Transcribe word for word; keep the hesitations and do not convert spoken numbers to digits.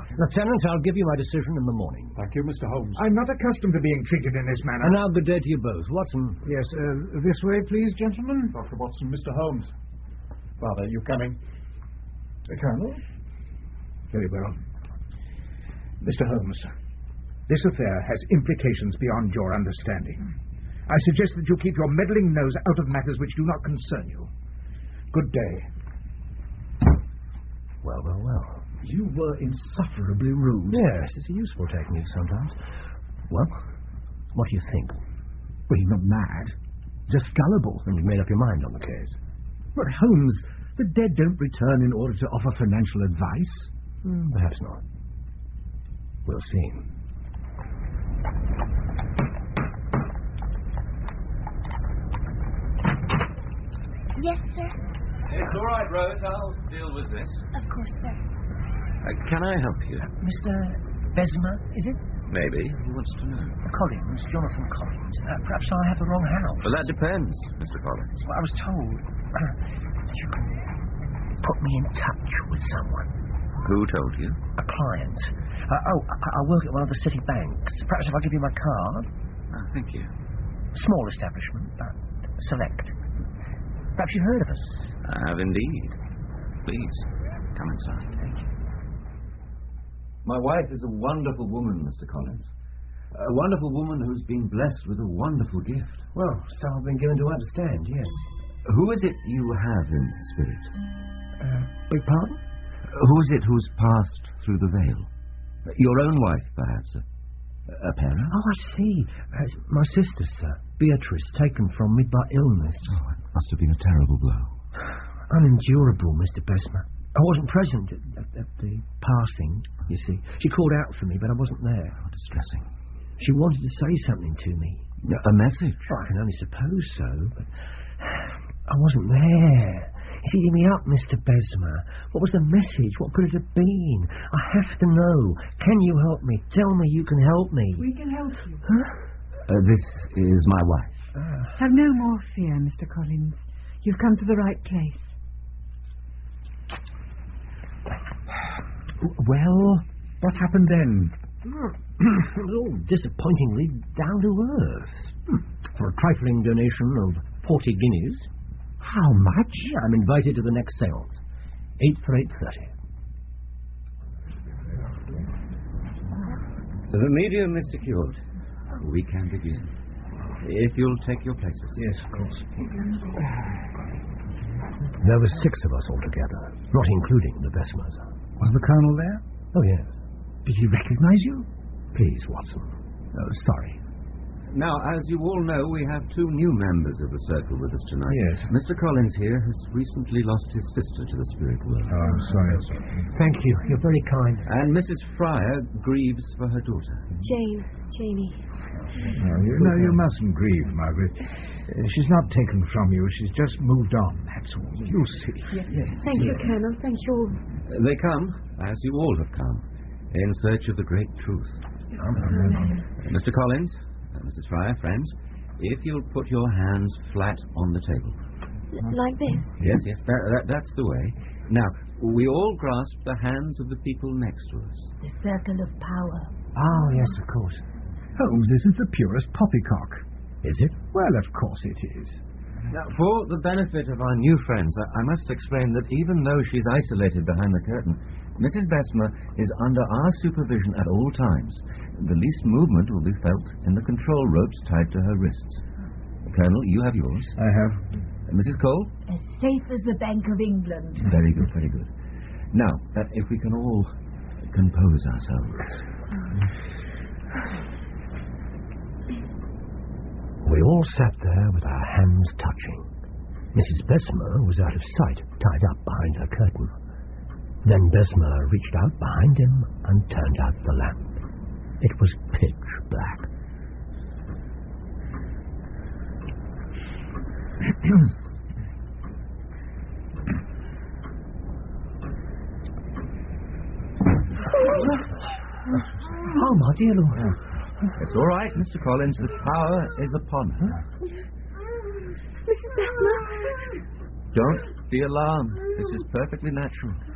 Lieutenant, I'll give you my decision in the morning. Thank you, Mister Holmes. I'm not accustomed to being treated in this manner. And now good day to you both. Watson. Yes, uh, this way, please, gentlemen. Doctor Watson, Mister Holmes. Father, you coming? The Colonel? Very well. Mister Holmes, this affair has implications beyond your understanding. I suggest that you keep your meddling nose out of matters which do not concern you. Good day. Well, well, well. You were insufferably rude. Yes, it's a useful technique sometimes. Well, what do you think? Well, he's not mad. Just gullible. And you've made up your mind on the case. But Holmes, the dead don't return in order to offer financial advice. Mm, perhaps not. We'll see. Yes, sir. It's all right, Rose. I'll deal with this. Of course, sir. Uh, can I help you? Uh, Mister Bessemer, is it? Maybe. Who wants to know? Collins, Jonathan Collins. Uh, perhaps I have the wrong house. Well, that depends, Mister Collins. Well, I was told uh, that you can put me in touch with someone. Who told you? A client. Uh, oh, I, I work at one of the city banks. Perhaps if I give you my card. Oh, thank you. Small establishment, but select. Perhaps you've heard of us. I have indeed. Please, come inside. Thank you. My wife is a wonderful woman, Mister Collins. A wonderful woman who's been blessed with a wonderful gift. Well, so I've been given to understand, yes. Who is it you have in spirit? Uh, beg pardon? Who is it who's passed through the veil? Your own wife, perhaps? A, a parent? Oh, I see. Uh, it's my sister, sir. Beatrice, taken from me by illness. Oh, it must have been a terrible blow. Unendurable, Mister Bessemer. I wasn't present at, at, at the passing, you see. She called out for me, but I wasn't there. How distressing. She wanted to say something to me. A message? Oh, I can only suppose so, but I wasn't there. You see, hear me up, Mister Bessemer. What was the message? What could it have been? I have to know. Can you help me? Tell me you can help me. We can help you. Huh? Uh, this is my wife. Ah. Have no more fear, Mister Collins. You've come to the right place. Well, what happened then? It was all disappointingly down to earth. For a trifling donation of forty guineas. How much? Yeah, I'm invited to the next seance. Eight for eight thirty. The medium is secured. We can begin. If you'll take your places. Yes, of course. There were six of us altogether, not including the Bessemers. Was the Colonel there? Oh, yes. Did he recognize you? Please, Watson. Oh, sorry. Now, as you all know, we have two new members of the circle with us tonight. Yes. Mister Collins here has recently lost his sister to the spirit world. Oh, I'm sorry. Thank you. You're very kind. And Missus Fryer grieves for her daughter. Jane. Jamie. No, you, no, you mustn't grieve, Margaret. Uh, she's not taken from you. She's just moved on, that's all. You'll see. Yes, yes. Thank you, Colonel. Thank you all. Uh, They come, as you all have come, in search of the great truth. Uh, Mister Collins, uh, Missus Fryer, friends, if you'll put your hands flat on the table. L- like this? Yes, yes, that, that, that's the way. Now, we all grasp the hands of the people next to us. The circle of power. Oh, yes, of course. Holmes, this is the purest poppycock. Is it? Well, of course it is. Now, for the benefit of our new friends, I, I must explain that even though she's isolated behind the curtain, Missus Bessemer is under our supervision at all times. The least movement will be felt in the control ropes tied to her wrists. Colonel, you have yours. I have. Uh, Missus Cole? As safe as the Bank of England. Very good, very good. Now, uh, if we can all compose ourselves. We all sat there with our hands touching. Missus Bessemer was out of sight, tied up behind her curtain. Then Bessemer reached out behind him and turned out the lamp. It was pitch black. Oh, my dear Lord. It's all right, Mister Collins. The power is upon her. Missus Bessemer? Don't be alarmed. This is perfectly natural.